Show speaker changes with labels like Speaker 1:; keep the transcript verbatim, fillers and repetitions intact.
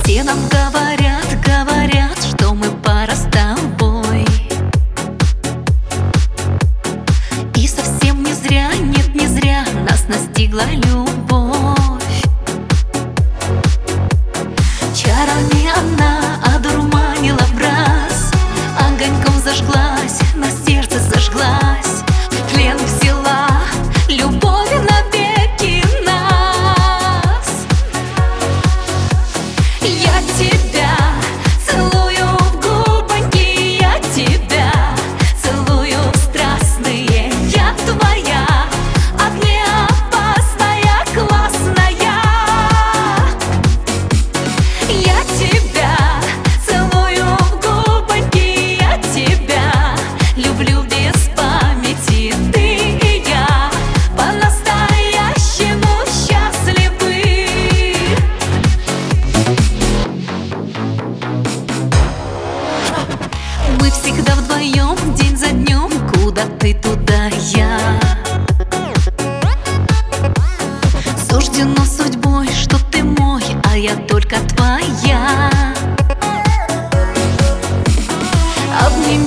Speaker 1: Все нам говорят, говорят, что мы пара с тобой. И совсем не зря, нет, не зря нас настигла любовь. Чарами она одурманила в раз, огоньком зажглась, на сердце зажглась, в плен взяла любовью навеки нас. Я тебя целую в губоньки, я тебя целую в страстные. Я твоя, огнеопасная, классная. Я тебя целую в губоньки, я тебя люблю без памяти. Ты и я по-настоящему счастливы. Мы всегда вдвоем, день за днем, куда ты, туда я. Суждено судьбой, что ты мой, а я только твоя. Обними